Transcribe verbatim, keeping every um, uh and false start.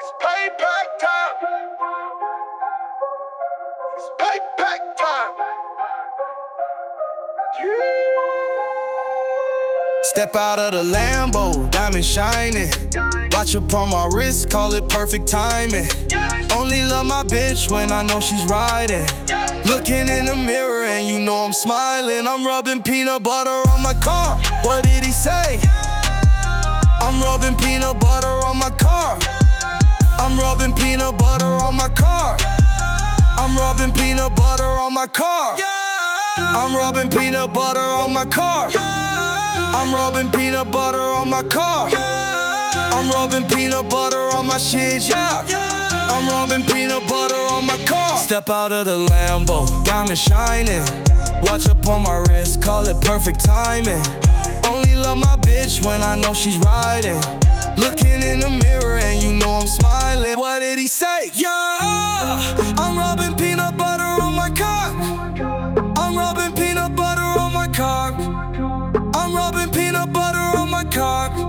Payback time. It's payback time. Step out of the Lambo, diamond shining. Watch upon my wrist, call it perfect timing. Only love my bitch when I know she's riding. Looking in the mirror and you know I'm smiling. I'm rubbing peanut butter on my car. What did he say? I'm rubbing peanut butter on my car. I'm rubbing peanut butter on my car. I'm rubbing peanut butter on my car. I'm rubbing peanut butter on my car. I'm rubbing peanut butter on my car. I'm rubbing peanut butter on my shit, yeah. I'm rubbing peanut butter on my car. Step out of the Lambo, diamond shining. Watch up on my wrist, call it perfect timing. Only love my bitch when I know she's riding. Looking in the mirror and you know I'm smiling. What did he say? Yeah, I'm rubbing peanut butter on my car. I'm rubbing peanut butter on my car. I'm rubbing peanut butter on my car.